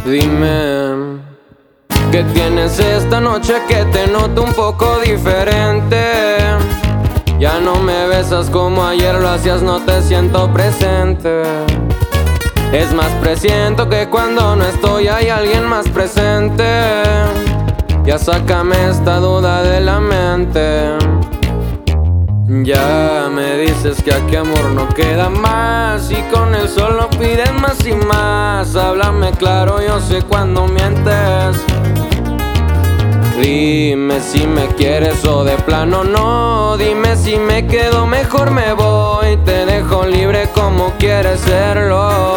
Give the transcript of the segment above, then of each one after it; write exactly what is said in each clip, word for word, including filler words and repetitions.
Dime, ¿qué tienes esta noche que te noto un poco diferente? Ya no me besas como ayer lo hacías, no te siento presente. Es más, presiento que cuando no estoy hay alguien más presente. Ya sácame esta duda de la mente. Ya me dices que aquí amor no queda más, y con el solo pides más y más. Háblame claro, yo sé cuando mientes. Dime si me quieres o de plano no. Dime si me quedo, mejor me voy. Te dejo libre como quieres serlo.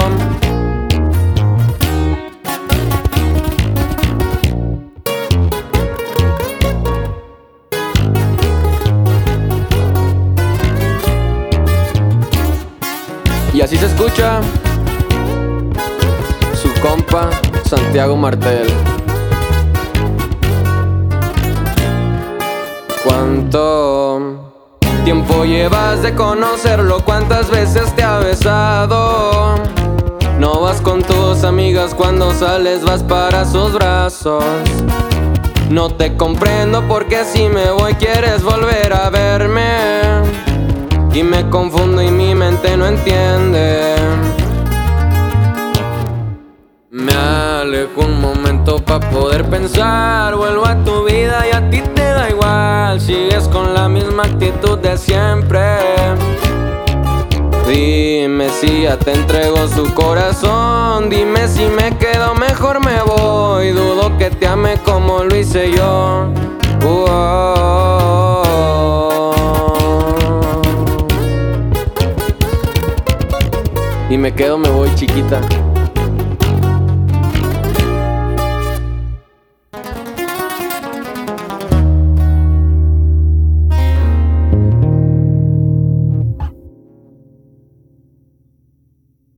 Y así se escucha su compa Santiago Martel. ¿Cuánto tiempo llevas de conocerlo? ¿Cuántas veces te ha besado? No vas con tus amigas, cuando sales vas para sus brazos. No te comprendo porque si me voy quieres volver a verme. Y me confundo y mi mente no entiende. Me alejo un momento pa' poder pensar. Vuelvo a tu vida y a ti te da igual. Sigues con la misma actitud de siempre. Dime si ya te entrego su corazón. Dime si me quedo, mejor me voy. Dudo que te ame como lo hice yo. uh -oh. Y me quedo, me voy, chiquita.